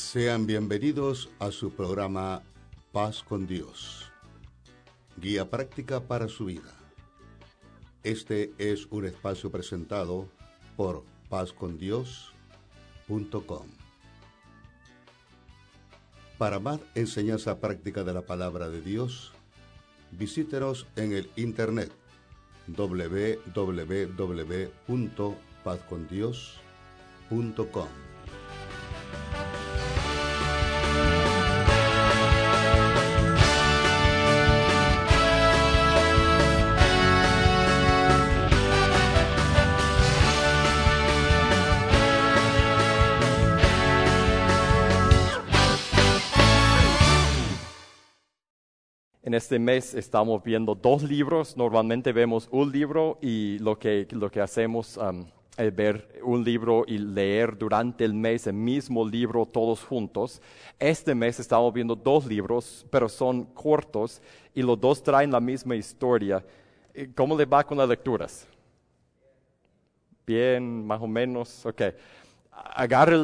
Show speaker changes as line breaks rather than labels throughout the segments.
Sean bienvenidos a su programa Paz con Dios, guía práctica para su vida. Este es un espacio presentado por pazcondios.com. Para más enseñanza práctica de la palabra de Dios, visítenos en el internet www.pazcondios.com.
En este mes estamos viendo 2 libros. Normalmente vemos un libro y lo que hacemos es ver un libro y leer durante el mes el mismo libro todos juntos. Este mes estamos viendo 2 libros, pero son cortos y los 2 traen la misma historia. ¿Cómo le va con las lecturas? Bien, más o menos. Ok. Agarre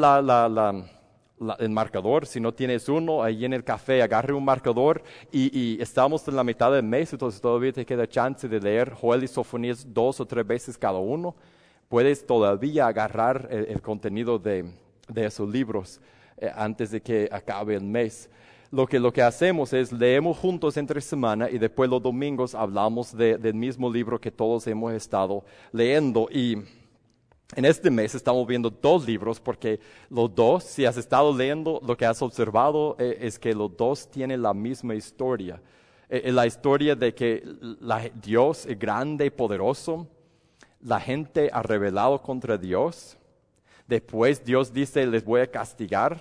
el marcador. Si no tienes uno, ahí en el café agarre un marcador y estamos en la mitad del mes, entonces todavía te queda chance de leer Joel y Sofonías 2 o 3 veces cada uno. Puedes todavía agarrar el contenido de esos libros antes de que acabe el mes. Lo que hacemos es leemos juntos entre semana y después los domingos hablamos del mismo libro que todos hemos estado leyendo. Y en este mes estamos viendo 2 libros porque los 2, si has estado leyendo, lo que has observado es que los 2 tienen la misma historia. La historia de que Dios es grande y poderoso, la gente ha rebelado contra Dios, después Dios dice, les voy a castigar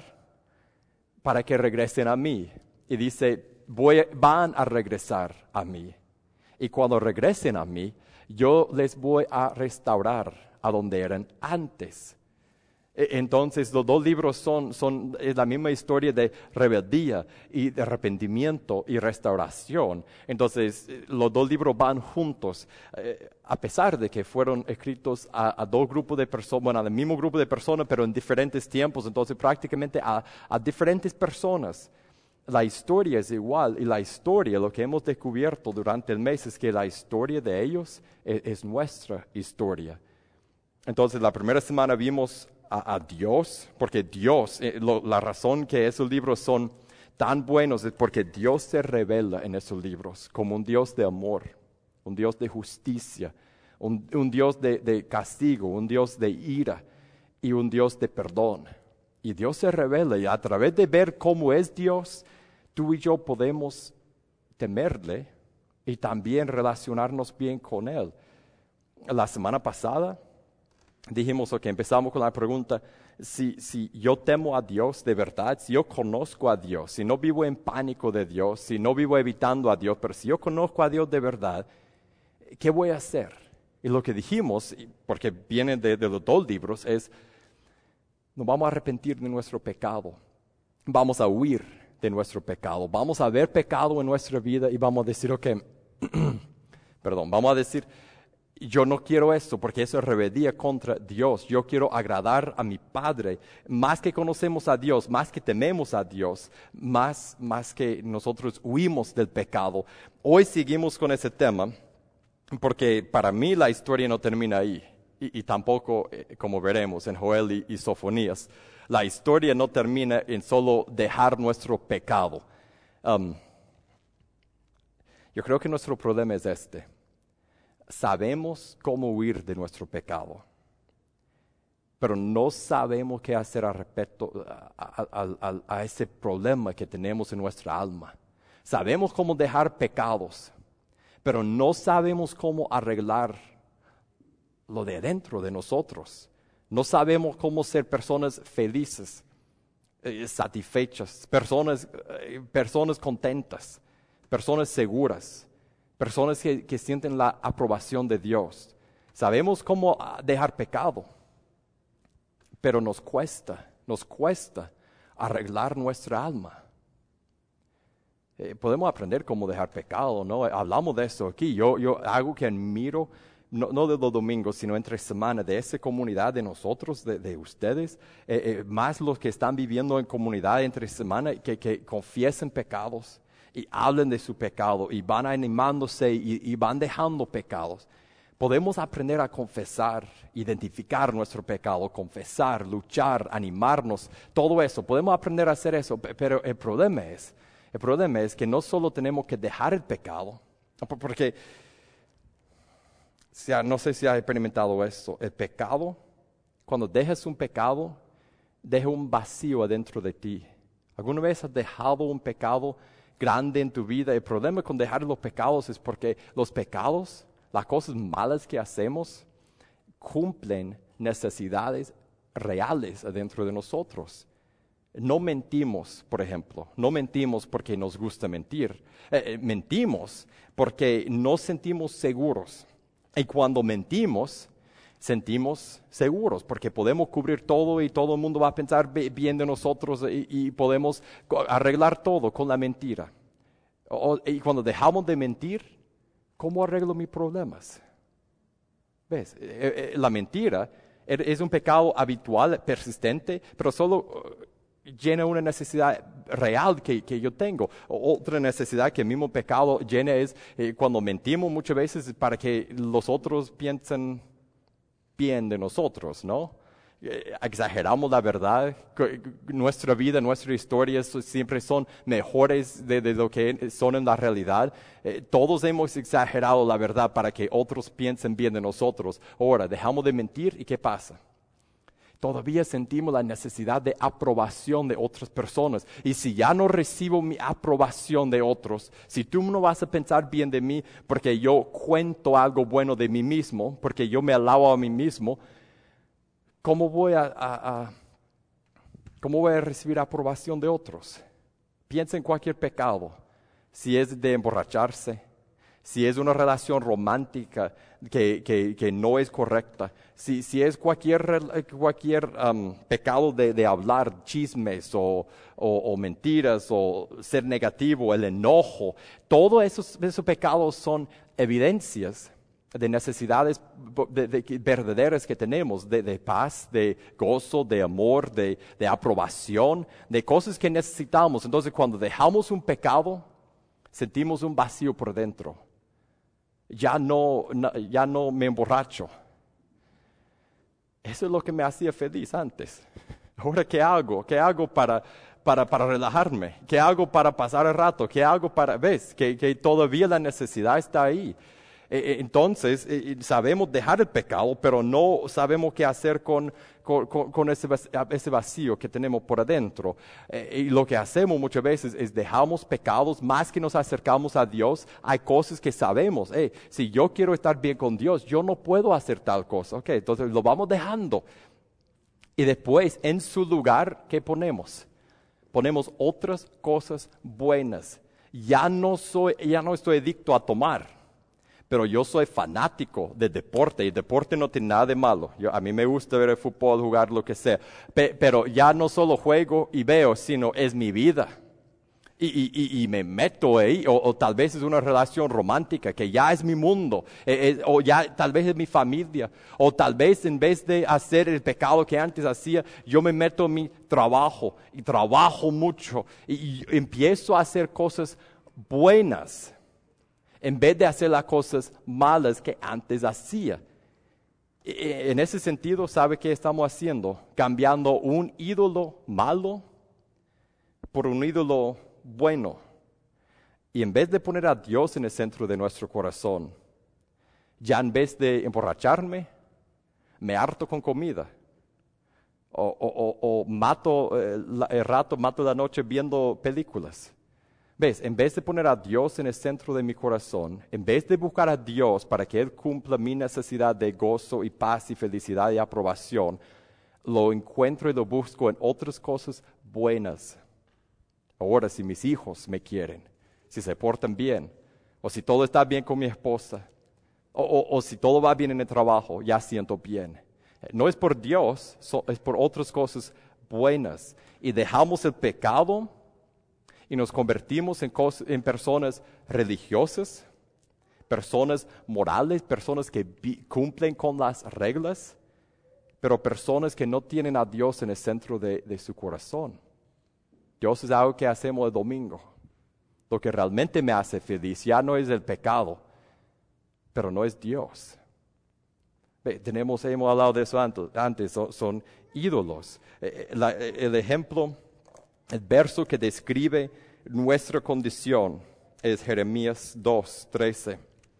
para que regresen a mí. Y dice, van a regresar a mí. Y cuando regresen a mí, yo les voy a restaurar a donde eran antes. Entonces los 2 libros son la misma historia de rebeldía y de arrepentimiento y restauración. Entonces los 2 libros van juntos, a pesar de que fueron escritos a 2 grupos de personas, bueno, al mismo grupo de personas, pero en diferentes tiempos, entonces prácticamente a diferentes personas. La historia es igual y la historia, lo que hemos descubierto durante el mes es que la historia de ellos es nuestra historia. Entonces, la primera semana vimos a Dios, porque Dios, la razón que esos libros son tan buenos es porque Dios se revela en esos libros como un Dios de amor, un Dios de justicia, un Dios de castigo, un Dios de ira y un Dios de perdón. Y Dios se revela y a través de ver cómo es Dios, tú y yo podemos temerle y también relacionarnos bien con Él. La semana pasada dijimos que empezamos con la pregunta, si yo temo a Dios de verdad, si yo conozco a Dios, si no vivo en pánico de Dios, si no vivo evitando a Dios, pero si yo conozco a Dios de verdad, ¿qué voy a hacer? Y lo que dijimos, porque viene de los 2 libros, es, nos vamos a arrepentir de nuestro pecado, vamos a huir de nuestro pecado, vamos a ver pecado en nuestra vida y vamos a decir, vamos a decir, yo no quiero esto porque eso es rebeldía contra Dios. Yo quiero agradar a mi Padre. Más que conocemos a Dios, más que tememos a Dios, más que nosotros huimos del pecado. Hoy seguimos con ese tema porque para mí la historia no termina ahí. Y tampoco, como veremos en Joel y Sofonías, la historia no termina en solo dejar nuestro pecado. Yo creo que nuestro problema es este. Sabemos cómo huir de nuestro pecado, pero no sabemos qué hacer al respecto a ese problema que tenemos en nuestra alma. Sabemos cómo dejar pecados, pero no sabemos cómo arreglar lo de dentro de nosotros. No sabemos cómo ser personas felices, satisfechas, personas contentas, personas seguras. Personas que sienten la aprobación de Dios. Sabemos cómo dejar pecado, pero nos cuesta arreglar nuestra alma. Podemos aprender cómo dejar pecado, ¿no? Hablamos de eso aquí. Yo algo que admiro no de los domingos, sino entre semana, de esa comunidad de nosotros, de ustedes, más los que están viviendo en comunidad entre semana, que confiesen pecados y hablen de su pecado y van animándose y van dejando pecados. Podemos aprender a confesar, identificar nuestro pecado, confesar, luchar, animarnos, todo eso. Podemos aprender a hacer eso, pero el problema es que no solo tenemos que dejar el pecado, porque no sé si has experimentado esto. El pecado, cuando dejas un pecado, deja un vacío adentro de ti. ¿Alguna vez has dejado un pecado grande en tu vida? El problema con dejar los pecados es porque los pecados, las cosas malas que hacemos, cumplen necesidades reales adentro de nosotros. No mentimos, por ejemplo. No mentimos porque nos gusta mentir. Mentimos porque nos sentimos seguros. Y cuando mentimos, sentimos seguros porque podemos cubrir todo y todo el mundo va a pensar bien de nosotros y podemos arreglar todo con la mentira. Y cuando dejamos de mentir, ¿cómo arreglo mis problemas? ¿Ves? La mentira es un pecado habitual, persistente, pero solo llena una necesidad real que yo tengo. Otra necesidad que el mismo pecado llena es cuando mentimos muchas veces para que los otros piensen bien de nosotros, ¿no? Exageramos la verdad. Nuestra vida, nuestras historias siempre son mejores de lo que son en la realidad. Todos hemos exagerado la verdad para que otros piensen bien de nosotros. Ahora, dejamos de mentir y ¿qué pasa? Todavía sentimos la necesidad de aprobación de otras personas. Y si ya no recibo mi aprobación de otros, si tú no vas a pensar bien de mí porque yo cuento algo bueno de mí mismo, porque yo me alabo a mí mismo, ¿cómo voy a recibir aprobación de otros? Piensa en cualquier pecado. Si es de emborracharse, si es una relación romántica que no es correcta, si es cualquier pecado de hablar chismes o mentiras o ser negativo, el enojo, todos esos pecados son evidencias de necesidades verdaderas que tenemos, de paz, de gozo, de amor, de aprobación, de cosas que necesitamos. Entonces, cuando dejamos un pecado, sentimos un vacío por dentro. Ya no me emborracho. Eso es lo que me hacía feliz antes. Ahora, ¿qué hago? ¿Qué hago para relajarme? ¿Qué hago para pasar el rato? ¿Qué hago para...? ¿Ves? Que todavía la necesidad está ahí. Entonces, sabemos dejar el pecado, pero no sabemos qué hacer con ese vacío que tenemos por adentro. Y lo que hacemos muchas veces es dejamos pecados, más que nos acercamos a Dios, hay cosas que sabemos. Si yo quiero estar bien con Dios, yo no puedo hacer tal cosa. Okay, entonces lo vamos dejando. Y después, en su lugar, ¿qué ponemos? Ponemos otras cosas buenas. Ya no estoy adicto a tomar. Pero yo soy fanático de deporte, y el deporte no tiene nada de malo. A mí me gusta ver el fútbol, jugar lo que sea. Pero ya no solo juego y veo, sino es mi vida. Y me meto ahí, o tal vez es una relación romántica, que ya es mi mundo, o ya tal vez es mi familia, o tal vez en vez de hacer el pecado que antes hacía, yo me meto en mi trabajo, y trabajo mucho, y empiezo a hacer cosas buenas, en vez de hacer las cosas malas que antes hacía. En ese sentido, ¿sabe qué estamos haciendo? Cambiando un ídolo malo por un ídolo bueno. Y en vez de poner a Dios en el centro de nuestro corazón, ya en vez de emborracharme, me harto con comida. O mato el rato, mato la noche viendo películas. ¿Ves? En vez de poner a Dios en el centro de mi corazón, en vez de buscar a Dios para que Él cumpla mi necesidad de gozo y paz y felicidad y aprobación, lo encuentro y lo busco en otras cosas buenas. Ahora, si mis hijos me quieren, si se portan bien, o si todo está bien con mi esposa, o si todo va bien en el trabajo, ya siento bien. No es por Dios, es por otras cosas buenas. Y dejamos el pecado y nos convertimos en personas religiosas, personas morales, personas que cumplen con las reglas, pero personas que no tienen a Dios en el centro de su corazón. Dios es algo que hacemos el domingo. Lo que realmente me hace feliz ya no es el pecado, pero no es Dios. Hemos hablado de eso antes, son ídolos. El ejemplo, el verso que describe nuestra condición es Jeremías 2:13.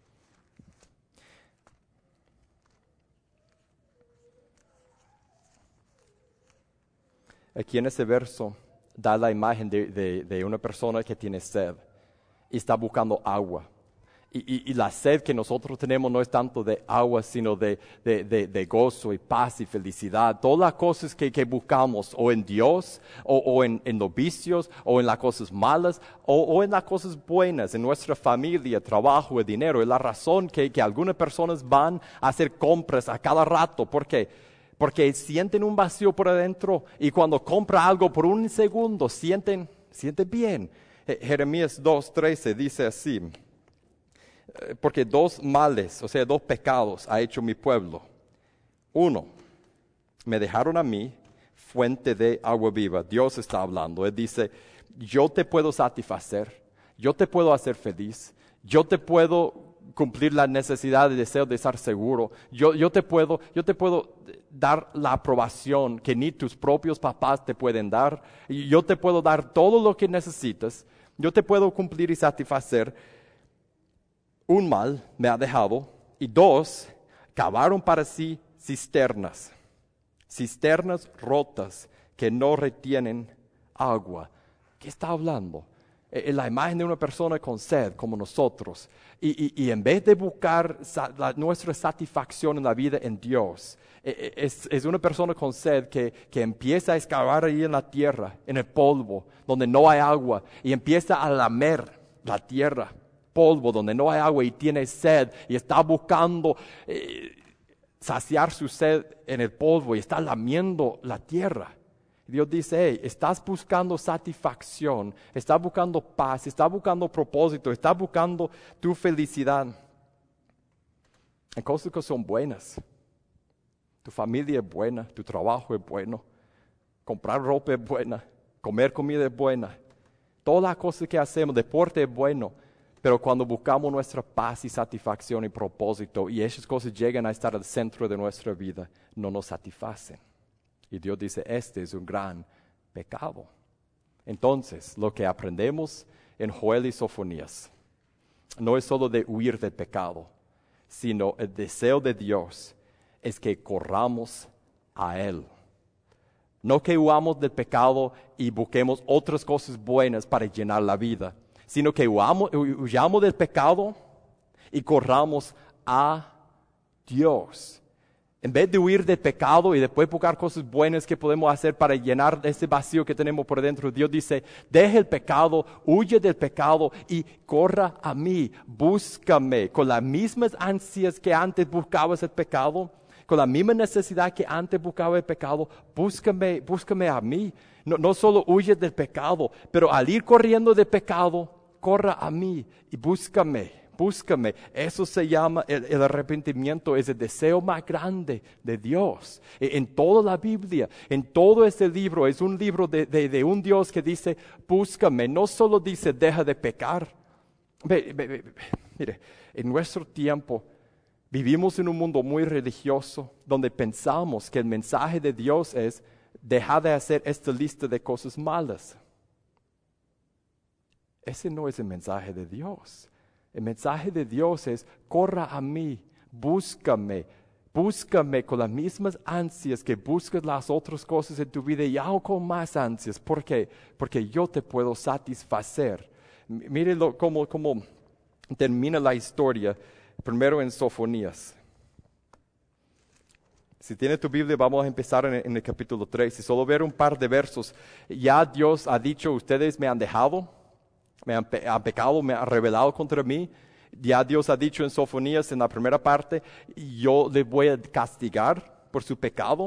Aquí en ese verso da la imagen de una persona que tiene sed y está buscando agua. Y la sed que nosotros tenemos no es tanto de agua, sino de gozo y paz y felicidad. Todas las cosas que buscamos, o en Dios, o en los vicios, o en las cosas malas, o en las cosas buenas, en nuestra familia, trabajo, el dinero. Es la razón que algunas personas van a hacer compras a cada rato. ¿Por qué? Porque sienten un vacío por adentro y cuando compra algo por un segundo, sienten bien. Jeremías 2:13 dice así. Porque 2 males, o sea, 2 pecados ha hecho mi pueblo. 1, me dejaron a mí, fuente de agua viva. Dios está hablando. Él dice, yo te puedo satisfacer, yo te puedo hacer feliz, yo te puedo cumplir la necesidad de deseo de estar seguro. Yo te puedo dar la aprobación que ni tus propios papás te pueden dar. Yo te puedo dar todo lo que necesitas. Yo te puedo cumplir y satisfacer. 1 mal me ha dejado, y 2, cavaron para sí cisternas rotas que no retienen agua. ¿Qué está hablando? La imagen de una persona con sed como nosotros, y en vez de buscar nuestra satisfacción en la vida en Dios, es una persona con sed que empieza a excavar ahí en la tierra, en el polvo, donde no hay agua, y empieza a lamer la tierra, polvo donde no hay agua, y tiene sed y está buscando saciar su sed en el polvo y está lamiendo la tierra. Dios dice, hey, estás buscando satisfacción, estás buscando paz, estás buscando propósito, estás buscando tu felicidad en cosas que son buenas. Tu familia es buena, tu trabajo es bueno, comprar ropa es buena, comer comida es buena, todas las cosas que hacemos, deporte es bueno. Pero cuando buscamos nuestra paz y satisfacción y propósito, y esas cosas llegan a estar al centro de nuestra vida, no nos satisfacen. Y Dios dice, este es un gran pecado. Entonces, lo que aprendemos en Joel y Sofonías no es solo de huir del pecado, sino el deseo de Dios es que corramos a Él. No que huamos del pecado y busquemos otras cosas buenas para llenar la vida, sino que huyamos del pecado y corramos a Dios. En vez de huir del pecado y después buscar cosas buenas que podemos hacer para llenar ese vacío que tenemos por dentro, Dios dice, deje el pecado, huye del pecado y corra a mí, búscame con las mismas ansias que antes buscabas el pecado, con la misma necesidad que antes buscaba el pecado, búscame a mí. No solo huye del pecado, pero al ir corriendo del pecado, corra a mí y búscame. Eso se llama el arrepentimiento, es el deseo más grande de Dios. En toda la Biblia, en todo este libro, es un libro de un Dios que dice, búscame. No solo dice, deja de pecar. Mire, en nuestro tiempo vivimos en un mundo muy religioso, donde pensamos que el mensaje de Dios es, deja de hacer esta lista de cosas malas. Ese no es el mensaje de Dios. El mensaje de Dios es, corra a mí, búscame con las mismas ansias que buscas las otras cosas en tu vida y aún con más ansias. ¿Por qué? Porque yo te puedo satisfacer. Mire cómo termina la historia, primero en Sofonías. Si tiene tu Biblia, vamos a empezar en el capítulo 3. Y solo ver un par de versos. Ya Dios ha dicho, ustedes me han dejado, han pecado, me han rebelado contra mí. Ya Dios ha dicho en Sofonías, en la primera parte, yo les voy a castigar por su pecado.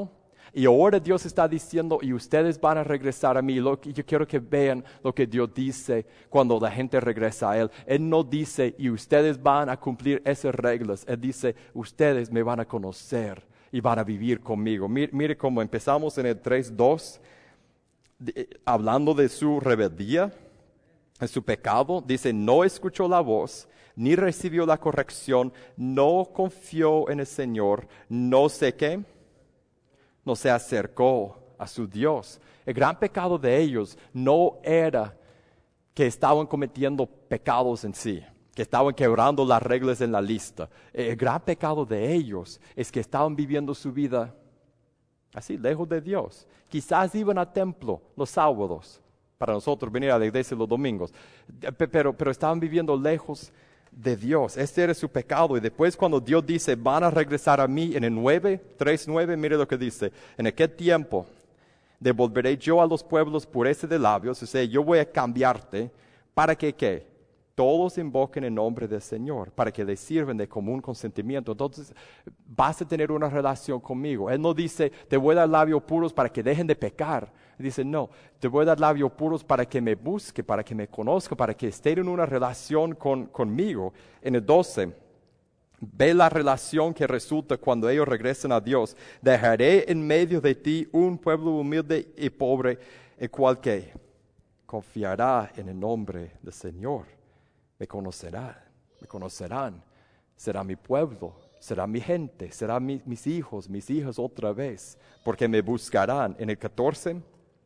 Y ahora Dios está diciendo, y ustedes van a regresar a mí. Yo quiero que vean lo que Dios dice cuando la gente regresa a Él. Él no dice, y ustedes van a cumplir esas reglas. Él dice, ustedes me van a conocer y van a vivir conmigo. Mire cómo empezamos en el 3:2, hablando de su rebeldía, de su pecado. Dice, no escuchó la voz, ni recibió la corrección, no confió en el Señor, no sé qué. No se acercó a su Dios. El gran pecado de ellos no era que estaban cometiendo pecados en sí, que estaban quebrando las reglas en la lista. El gran pecado de ellos es que estaban viviendo su vida así, lejos de Dios. Quizás iban al templo los sábados, para nosotros venir a la iglesia los domingos, pero estaban viviendo lejos de Dios. Este era su pecado. Y después cuando Dios dice, van a regresar a mí, en el 3:9, mire lo que dice. En aquel tiempo devolveré yo a los pueblos pureza de labios, o sea, yo voy a cambiarte para que, ¿qué? Todos invoquen el nombre del Señor, para que les sirvan de común consentimiento. Entonces vas a tener una relación conmigo. Él no dice, te voy a dar labios puros para que dejen de pecar. Él dice, no, te voy a dar labios puros para que me busque, para que me conozca, para que estén en una relación conmigo. En el 12, ve la relación que resulta cuando ellos regresen a Dios. Dejaré en medio de ti un pueblo humilde y pobre, el cual que confiará en el nombre del Señor. Me conocerán, será mi pueblo, será mi gente, serán mis hijos, mis hijas otra vez, porque me buscarán. En el 14,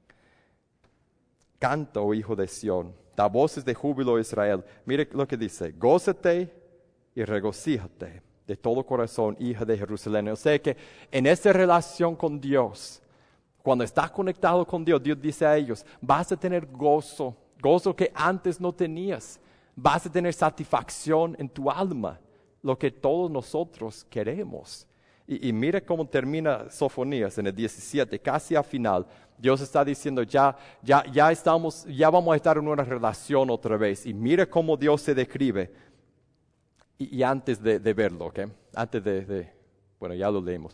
canta, oh hijo de Sión, da voces de júbilo a Israel. Mire lo que dice, gózate y regocíjate de todo corazón, hija de Jerusalén. O sea que en esta relación con Dios, cuando estás conectado con Dios, Dios dice a ellos, vas a tener gozo que antes no tenías. Vas a tener satisfacción en tu alma, lo que todos nosotros queremos. Y mira cómo termina Sofonías en el 17, casi al final. Dios está diciendo, ya vamos a estar en una relación otra vez. Y mira cómo Dios se describe. Y antes de verlo, ¿ok? Antes bueno, ya lo leímos.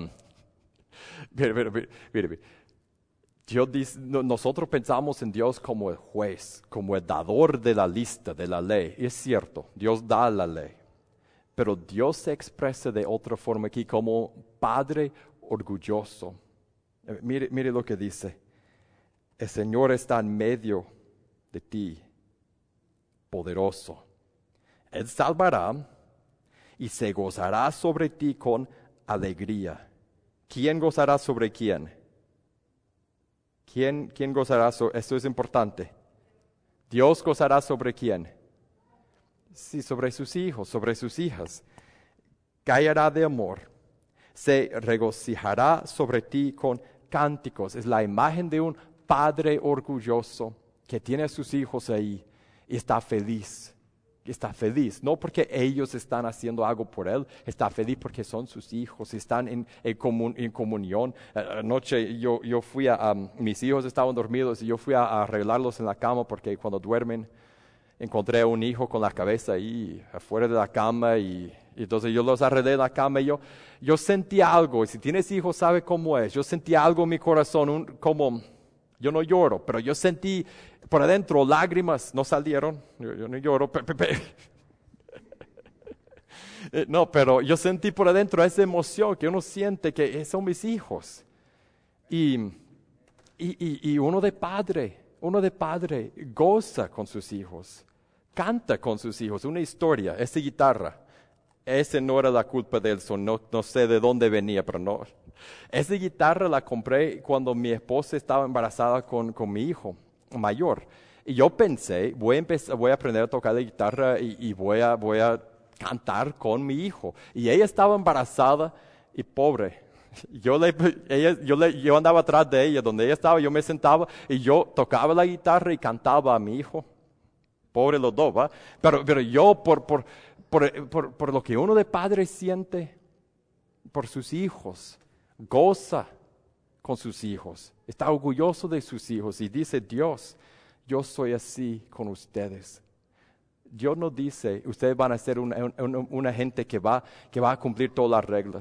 Mire. Dios dice, nosotros pensamos en Dios como el juez, como el dador de la lista, de la ley. Y es cierto, Dios da la ley. Pero Dios se expresa de otra forma aquí como Padre orgulloso. Mire lo que dice. El Señor está en medio de ti, poderoso. Él salvará y se gozará sobre ti con alegría. ¿Quién gozará sobre quién? ¿Quién gozará sobre? Esto es importante. Dios gozará sobre quién. Sí, sobre sus hijos, sobre sus hijas. Callará de amor. Se regocijará sobre ti con cánticos. Es la imagen de un padre orgulloso que tiene a sus hijos ahí y está feliz. Está feliz, no porque ellos están haciendo algo por él, está feliz porque son sus hijos, están en comunión. Anoche yo fui mis hijos estaban dormidos y yo fui a arreglarlos en la cama porque cuando duermen encontré a un hijo con la cabeza ahí afuera de la cama y entonces yo los arreglé en la cama y yo sentí algo, y si tienes hijos sabe cómo es, yo sentí algo en mi corazón, yo no lloro, pero yo sentí por adentro lágrimas, no salieron, yo no lloro, no, pero yo sentí por adentro esa emoción que uno siente que son mis hijos. Y uno de padre goza con sus hijos, canta con sus hijos, una historia, esa guitarra. Ese no era la culpa de él, no sé de dónde venía, pero no. Esa guitarra la compré cuando mi esposa estaba embarazada con mi hijo mayor. Y yo pensé, voy a aprender a tocar la guitarra y voy a cantar con mi hijo. Y ella estaba embarazada y pobre. Yo andaba atrás de ella, donde ella estaba, yo me sentaba y yo tocaba la guitarra y cantaba a mi hijo. Pobre los dos, ¿va? Pero yo por lo que uno de padre siente por sus hijos, goza con sus hijos, está orgulloso de sus hijos y dice Dios, yo soy así con ustedes. Dios no dice, ustedes van a ser una gente que va a cumplir todas las reglas.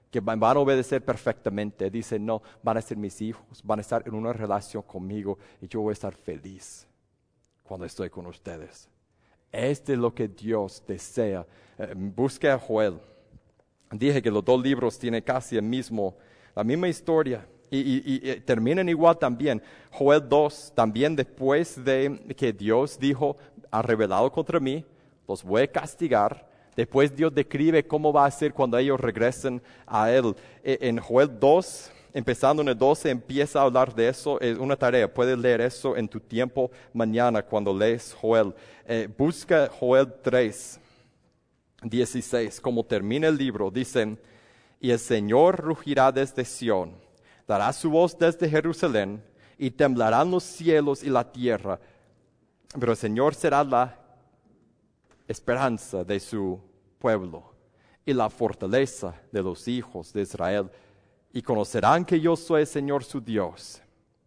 que van a obedecer perfectamente. Dice, no, van a ser mis hijos, van a estar en una relación conmigo y yo voy a estar feliz cuando estoy con ustedes. Este es lo que Dios desea. Busque a Joel. Dije que los dos libros tienen casi la misma historia y terminan igual también. Joel 2, también después de que Dios dijo, ha revelado contra mí, los voy a castigar. Después Dios describe cómo va a ser cuando ellos regresen a Él. En Joel 2, empezando en el 12, empieza a hablar de eso. Es una tarea, puedes leer eso en tu tiempo mañana cuando lees Joel. Busca Joel 3, 16, como termina el libro. Dicen, y el Señor rugirá desde Sión, dará su voz desde Jerusalén, y temblarán los cielos y la tierra. Pero el Señor será la esperanza de su pueblo y la fortaleza de los hijos de Israel, y conocerán que yo soy el Señor su Dios.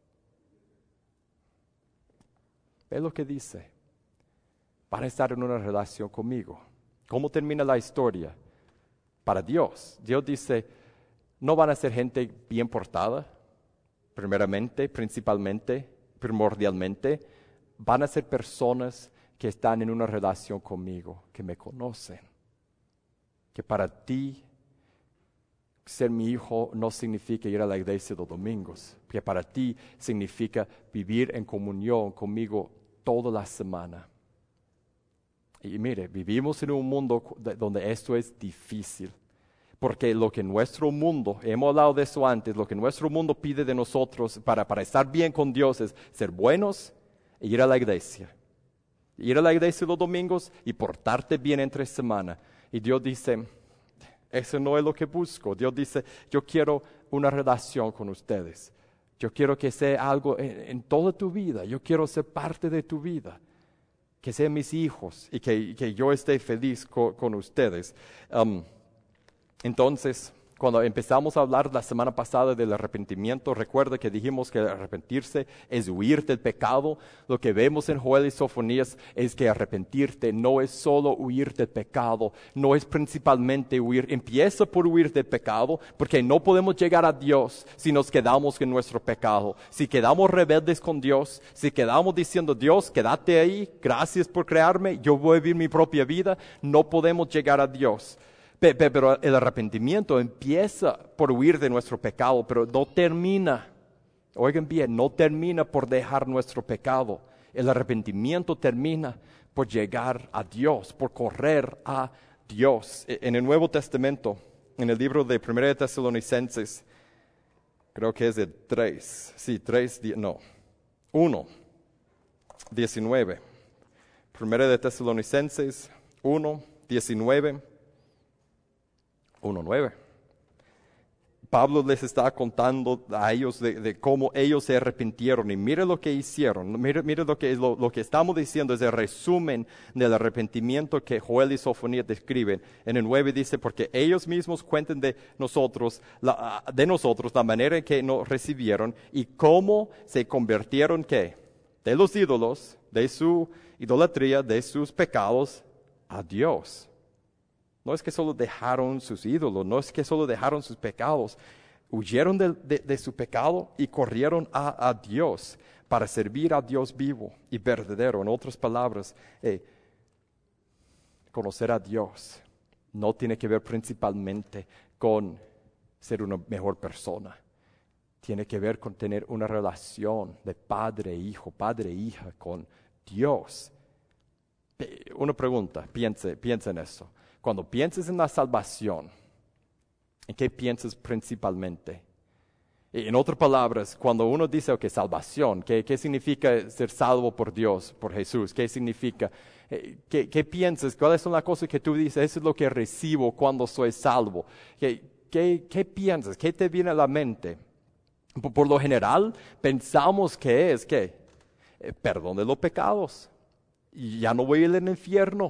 Ve lo que dice. Van a estar en una relación conmigo. ¿Cómo termina la historia? Para Dios. Dios dice, no van a ser gente bien portada, primeramente, principalmente, primordialmente. Van a ser personas que están en una relación conmigo, que me conocen. Que para ti ser mi hijo no significa ir a la iglesia los domingos, que para ti significa vivir en comunión conmigo toda la semana. Y mire, vivimos en un mundo donde esto es difícil, porque lo que nuestro mundo, hemos hablado de eso antes, lo que nuestro mundo pide de nosotros para estar bien con Dios es ser buenos e ir a la iglesia. Ir a la iglesia los domingos y portarte bien entre semana. Y Dios dice, eso no es lo que busco. Dios dice, yo quiero una relación con ustedes. Yo quiero que sea algo en toda tu vida. Yo quiero ser parte de tu vida. Que sean mis hijos y que yo esté feliz con ustedes. Entonces, cuando empezamos a hablar la semana pasada del arrepentimiento, recuerda que dijimos que arrepentirse es huir del pecado. Lo que vemos en Joel y Sofonías es que arrepentirte no es solo huir del pecado, no es principalmente huir. Empieza por huir del pecado, porque no podemos llegar a Dios si nos quedamos en nuestro pecado. Si quedamos rebeldes con Dios, si quedamos diciendo, Dios, quédate ahí, gracias por crearme, yo voy a vivir mi propia vida, no podemos llegar a Dios. Pero el arrepentimiento empieza por huir de nuestro pecado, pero no termina. Oigan bien, no termina por dejar nuestro pecado. El arrepentimiento termina por llegar a Dios, por correr a Dios. En el Nuevo Testamento, en el libro de 1 Tesalonicenses, creo que es el 1, 19. 1 Tesalonicenses 1, 19. 1:9. Pablo les está contando a ellos de cómo ellos se arrepintieron y mire lo que hicieron. Mire lo que estamos diciendo es el resumen del arrepentimiento que Joel y Sofonías describen. En el 9 dice, porque ellos mismos cuentan de nosotros la manera en que nos recibieron y cómo se convirtieron, ¿qué? De los ídolos, de su idolatría, de sus pecados, a Dios. No es que solo dejaron sus ídolos, no es que solo dejaron sus pecados. Huyeron de su pecado y corrieron a Dios para servir a Dios vivo y verdadero. En otras palabras, conocer a Dios no tiene que ver principalmente con ser una mejor persona. Tiene que ver con tener una relación de padre-hijo, padre-hija con Dios. Una pregunta, piensa en eso. Cuando piensas en la salvación, ¿en qué piensas principalmente? En otras palabras, cuando uno dice, ok, salvación, ¿qué significa ser salvo por Dios, por Jesús? ¿Qué significa? ¿Qué piensas? ¿Cuáles son las cosas que tú dices? Eso es lo que recibo cuando soy salvo. ¿Qué piensas? ¿Qué te viene a la mente? Por lo general, pensamos que es, perdón de los pecados. Y ya no voy a ir al infierno.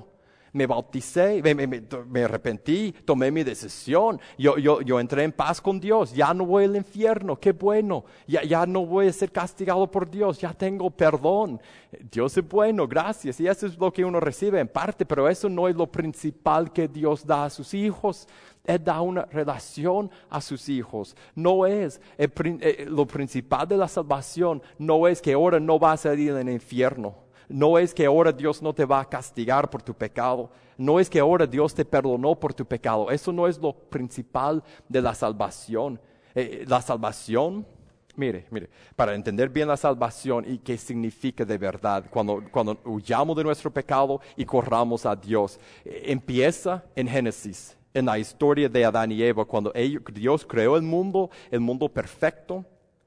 Me bauticé, me arrepentí, tomé mi decisión. Yo entré en paz con Dios. Ya no voy al infierno, qué bueno. Ya no voy a ser castigado por Dios, ya tengo perdón. Dios es bueno, gracias. Y eso es lo que uno recibe en parte, pero eso no es lo principal que Dios da a sus hijos. Él da una relación a sus hijos. No es lo principal de la salvación, no es que ahora no vas a ir al infierno. No es que ahora Dios no te va a castigar por tu pecado. No es que ahora Dios te perdonó por tu pecado. Eso no es lo principal de la salvación. La salvación, mire, para entender bien la salvación y qué significa de verdad, cuando huyamos de nuestro pecado y corramos a Dios, empieza en Génesis, en la historia de Adán y Eva, cuando Dios creó el mundo perfecto,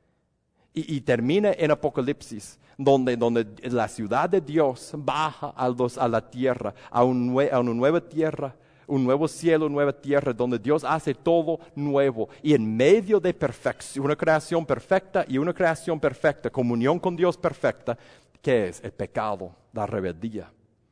y termina en Apocalipsis, donde la ciudad de Dios baja a la tierra, a una nueva tierra, un nuevo cielo, nueva tierra, donde Dios hace todo nuevo. Y en medio de perfección, una creación perfecta y una creación perfecta, comunión con Dios perfecta, ¿qué es? El pecado, la rebeldía.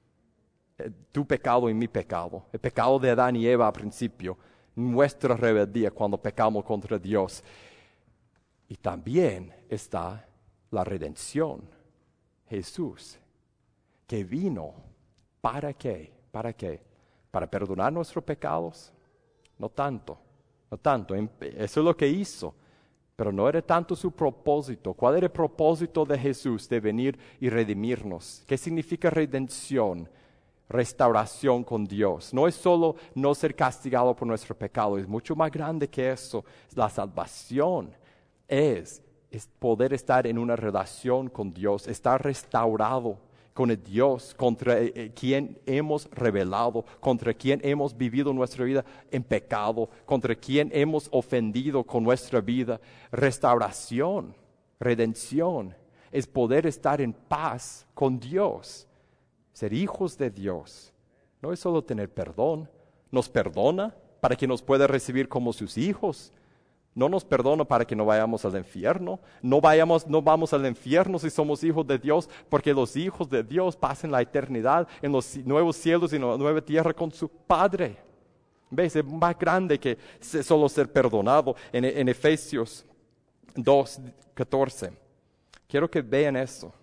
Tu pecado y mi pecado. El pecado de Adán y Eva al principio, nuestra rebeldía cuando pecamos contra Dios. Y también está la redención. Jesús, que vino, ¿para qué? ¿Para qué? ¿Para perdonar nuestros pecados? No tanto. Eso es lo que hizo. Pero no era tanto su propósito. ¿Cuál era el propósito de Jesús de venir y redimirnos? ¿Qué significa redención? Restauración con Dios. No es solo no ser castigado por nuestro pecado, es mucho más grande que eso. La salvación es poder estar en una relación con Dios, estar restaurado con el Dios contra quien hemos rebelado, contra quien hemos vivido nuestra vida en pecado, contra quien hemos ofendido con nuestra vida. Restauración, redención, es poder estar en paz con Dios, ser hijos de Dios. No es solo tener perdón, nos perdona para que nos pueda recibir como sus hijos. No nos perdona para que no vayamos al infierno. No vamos al infierno si somos hijos de Dios, porque los hijos de Dios pasan la eternidad en los nuevos cielos y en la nueva tierra con su Padre. ¿Ves? Es más grande que solo ser perdonado. En Efesios 2:14. Quiero que vean eso.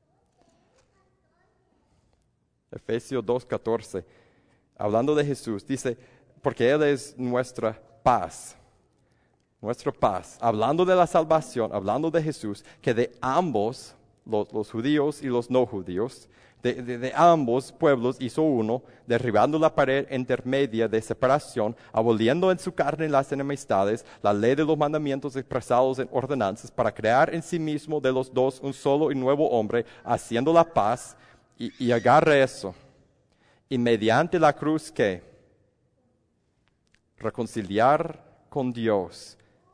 Efesios 2:14. Hablando de Jesús, dice, porque Él es nuestra paz. Nuestra paz, hablando de la salvación, hablando de Jesús, que de ambos, los judíos y los no judíos, de ambos pueblos hizo uno, derribando la pared intermedia de separación, aboliendo en su carne las enemistades, la ley de los mandamientos expresados en ordenanzas, para crear en sí mismo de los dos un solo y nuevo hombre, haciendo la paz, y agarre eso, y mediante la cruz, ¿qué? Reconciliar con Dios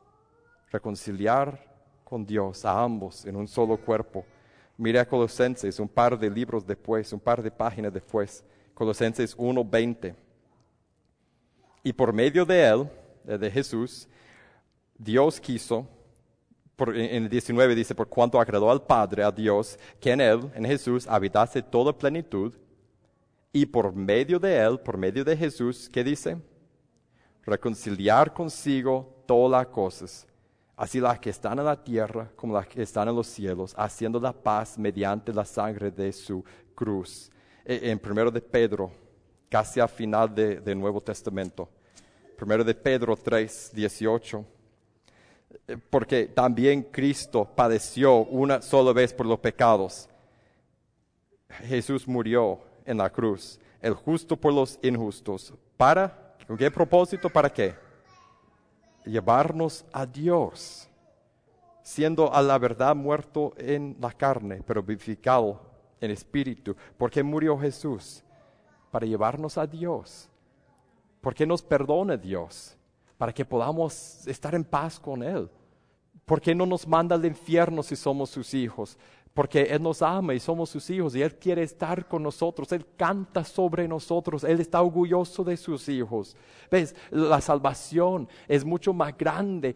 a ambos en un solo cuerpo. Mire a Colosenses, un par de libros después, un par de páginas después, Colosenses 1:20. Y por medio de Él, de Jesús, Dios quiso, en el 19 dice, por cuanto agradó al Padre, a Dios, que en Él, en Jesús, habitase toda plenitud, y por medio de Él, por medio de Jesús, ¿qué dice? Reconciliar consigo todas las cosas, así las que están en la tierra como las que están en los cielos, haciendo la paz mediante la sangre de su cruz. En 1 de Pedro, casi al final del Nuevo Testamento, 1 de Pedro 3:18, porque también Cristo padeció una sola vez por los pecados. Jesús murió en la cruz, el justo por los injustos. ¿Con qué propósito? ¿Para qué? Llevarnos a Dios, siendo a la verdad muerto en la carne, pero vivificado en espíritu. ¿Por qué murió Jesús? Para llevarnos a Dios. ¿Por qué nos perdona Dios? Para que podamos estar en paz con Él. ¿Por qué no nos manda al infierno si somos sus hijos? porque Él nos ama y somos sus hijos y Él quiere estar con nosotros. Él canta sobre nosotros. Él está orgulloso de sus hijos. ¿Ves? La salvación es mucho más grande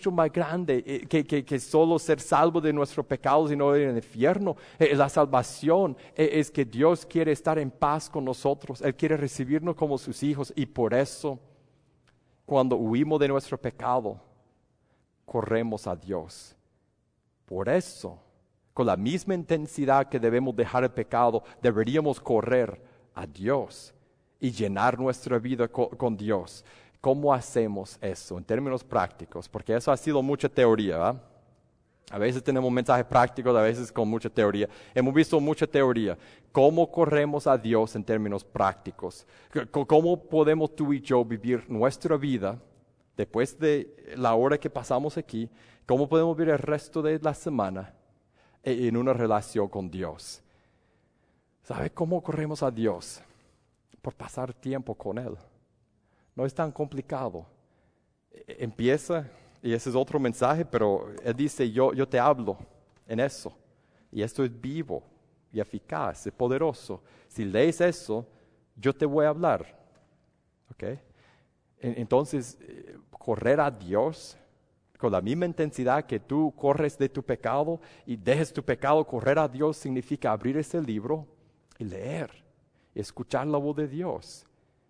que solo ser salvo de nuestros pecados y no ir al infierno. La salvación es que Dios quiere estar en paz con nosotros. Él quiere recibirnos como sus hijos y por eso, cuando huimos de nuestro pecado, corremos a Dios. Por eso, con la misma intensidad que debemos dejar el pecado, deberíamos correr a Dios y llenar nuestra vida con Dios. ¿Cómo hacemos eso en términos prácticos? Porque eso ha sido mucha teoría, ¿verdad? A veces tenemos mensajes prácticos, a veces con mucha teoría. Hemos visto mucha teoría. ¿Cómo corremos a Dios en términos prácticos? ¿Cómo podemos tú y yo vivir nuestra vida después de la hora que pasamos aquí? ¿Cómo podemos vivir el resto de la semana en una relación con Dios? ¿Sabe cómo corremos a Dios? Por pasar tiempo con Él. No es tan complicado. Empieza, y ese es otro mensaje, pero Él dice, yo te hablo en eso. Y esto es vivo y eficaz, es poderoso. Si lees eso, yo te voy a hablar. ¿Ok? Entonces, correr a Dios con la misma intensidad que tú corres de tu pecado y dejes tu pecado, correr a Dios significa abrir ese libro y leer, y escuchar la voz de Dios.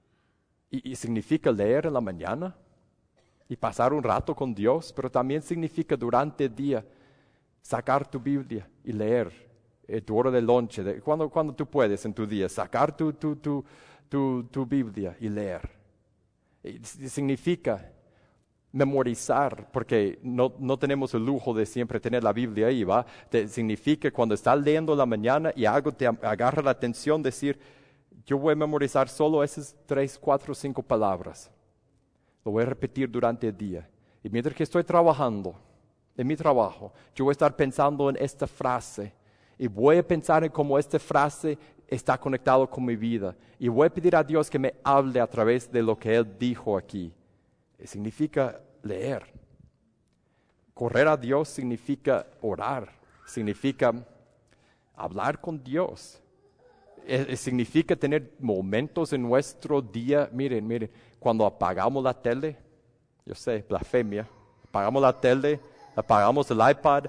Y significa leer en la mañana y pasar un rato con Dios, pero también significa durante el día sacar tu Biblia y leer tu hora de lonche, cuando tú puedes en tu día, sacar tu Biblia y leer. Y significa memorizar, porque no tenemos el lujo de siempre tener la Biblia ahí, ¿va? Significa cuando estás leyendo en la mañana y algo te agarra la atención, decir, yo voy a memorizar solo esas 3, 4, 5 palabras. Lo voy a repetir durante el día. Y mientras que estoy trabajando, en mi trabajo, yo voy a estar pensando en esta frase. Y voy a pensar en cómo esta frase está conectada con mi vida. Y voy a pedir a Dios que me hable a través de lo que Él dijo aquí. Significa leer. Correr a Dios significa orar. Significa hablar con Dios. Significa tener momentos en nuestro día. Miren, cuando apagamos la tele, yo sé, blasfemia, apagamos la tele, apagamos el iPad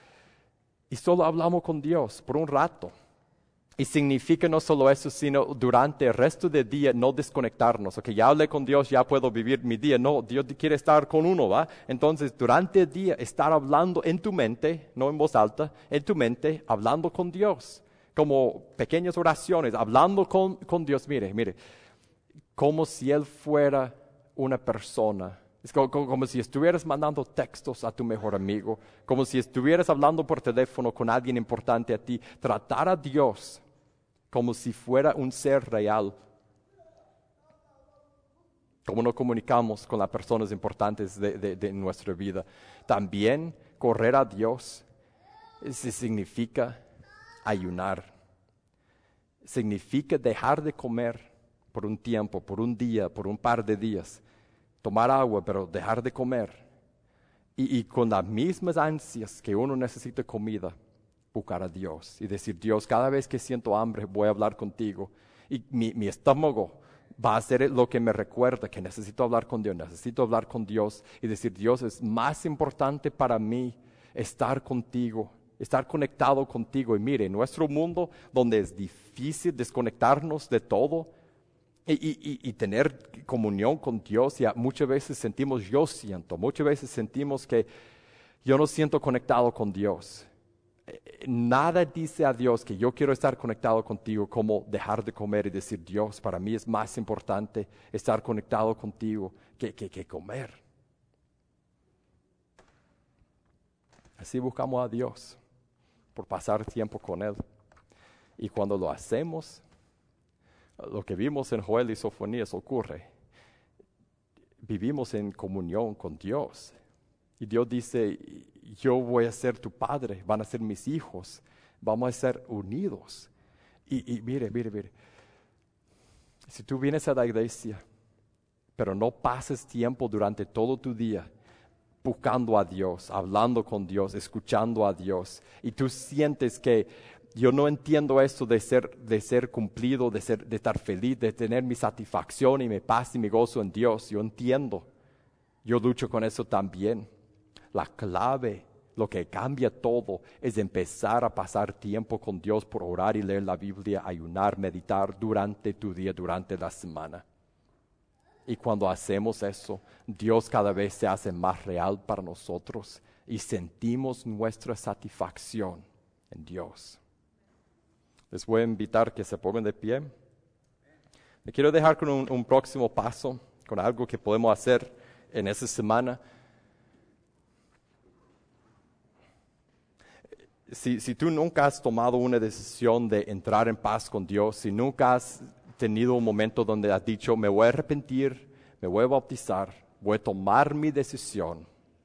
y solo hablamos con Dios por un rato. Y significa no solo eso, sino durante el resto del día no desconectarnos. Ok, ya hablé con Dios, ya puedo vivir mi día. No, Dios quiere estar con uno, ¿va? Entonces, durante el día, estar hablando en tu mente, no en voz alta, en tu mente, hablando con Dios. Como pequeñas oraciones, hablando con Dios. Mire, como si Él fuera una persona. Es como si estuvieras mandando textos a tu mejor amigo, como si estuvieras hablando por teléfono con alguien importante a ti. Tratar a Dios como si fuera un ser real. Como nos comunicamos con las personas importantes de nuestra vida. También correr a Dios significa ayunar. Significa dejar de comer por un tiempo, por un día, por un par de días. Tomar agua, pero dejar de comer. Y con las mismas ansias que uno necesita comida, buscar a Dios y decir, Dios, cada vez que siento hambre voy a hablar contigo. Y mi estómago va a ser lo que me recuerda que necesito hablar con Dios y decir, Dios, es más importante para mí estar contigo, estar conectado contigo. Y mire, en nuestro mundo donde es difícil desconectarnos de todo y tener comunión con Dios, ya muchas veces muchas veces sentimos que yo no siento conectado con Dios. Nada dice a Dios que yo quiero estar conectado contigo como dejar de comer y decir, Dios, para mí es más importante estar conectado contigo que comer. Así buscamos a Dios por pasar tiempo con Él. Y cuando lo hacemos, lo que vimos en Joel y Sofonías ocurre. Vivimos en comunión con Dios. Y Dios dice, yo voy a ser tu padre, van a ser mis hijos, vamos a ser unidos. Y mire, si tú vienes a la iglesia, pero no pases tiempo durante todo tu día buscando a Dios, hablando con Dios, escuchando a Dios, y tú sientes que yo no entiendo esto de ser cumplido, de estar feliz, de tener mi satisfacción y mi paz y mi gozo en Dios, yo entiendo. Yo lucho con eso también. La clave, lo que cambia todo, es empezar a pasar tiempo con Dios por orar y leer la Biblia, ayunar, meditar durante tu día, durante la semana. Y cuando hacemos eso, Dios cada vez se hace más real para nosotros y sentimos nuestra satisfacción en Dios. Les voy a invitar que se pongan de pie. Me quiero dejar con un próximo paso, con algo que podemos hacer en esa semana. Si tú nunca has tomado una decisión de entrar en paz con Dios, si nunca has tenido un momento donde has dicho, me voy a arrepentir, me voy a bautizar, voy a tomar mi decisión,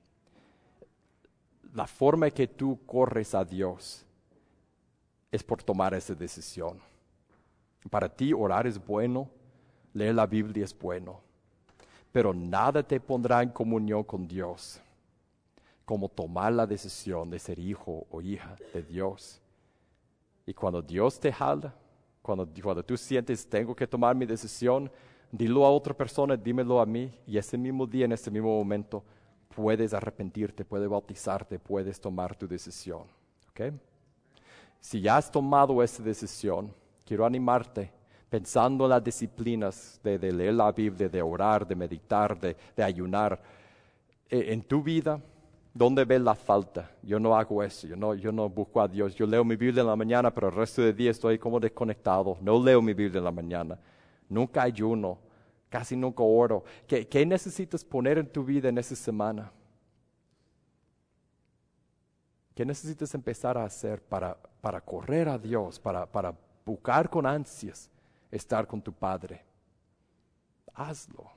la forma que tú corres a Dios es por tomar esa decisión. Para ti orar es bueno, leer la Biblia es bueno, pero nada te pondrá en comunión con Dios como tomar la decisión de ser hijo o hija de Dios. Y cuando Dios te jala, cuando tú sientes, tengo que tomar mi decisión, dilo a otra persona, dímelo a mí, y ese mismo día, en ese mismo momento, puedes arrepentirte, puedes bautizarte, puedes tomar tu decisión. ¿Okay? Si ya has tomado esa decisión, quiero animarte, pensando en las disciplinas de leer la Biblia, de orar, de meditar, de ayunar, en tu vida, ¿dónde ves la falta? Yo no hago eso, yo no busco a Dios. Yo leo mi Biblia en la mañana, pero el resto del día estoy como desconectado. No leo mi Biblia en la mañana. Nunca ayuno, casi nunca oro. ¿Qué necesitas poner en tu vida en esa semana? ¿Qué necesitas empezar a hacer para correr a Dios, para buscar con ansias estar con tu Padre? Hazlo.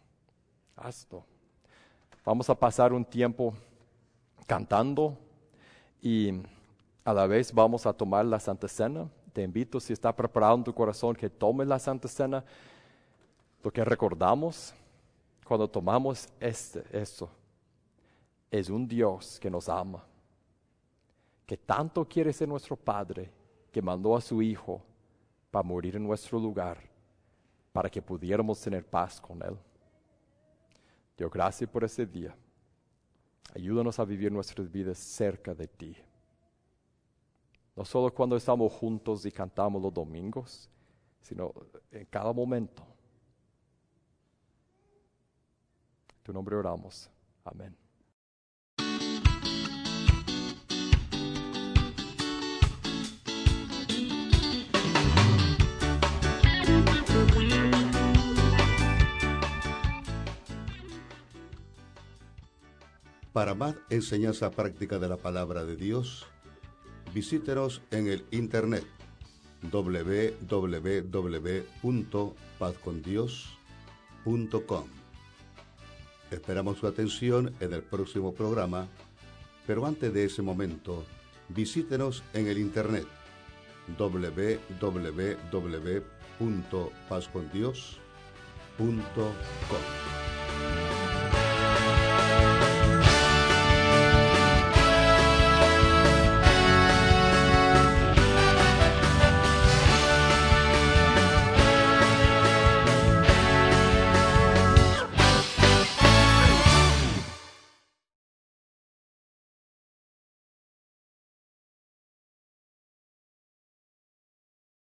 Vamos a pasar un tiempo cantando y a la vez vamos a tomar la Santa Cena. Te invito, si está preparado en tu corazón, que tomes la Santa Cena. Lo que recordamos cuando tomamos eso es un Dios que nos ama, que tanto quiere ser nuestro Padre, que mandó a su Hijo para morir en nuestro lugar, para que pudiéramos tener paz con Él. Dios, gracias por ese día. Ayúdanos a vivir nuestras vidas cerca de ti. No solo cuando estamos juntos y cantamos los domingos, sino en cada momento. En tu nombre oramos. Amén.
Para más enseñanza práctica de la palabra de Dios, visítenos en el internet www.pazcondios.com. Esperamos su atención en el próximo programa, pero antes de ese momento, visítenos en el internet www.pazcondios.com.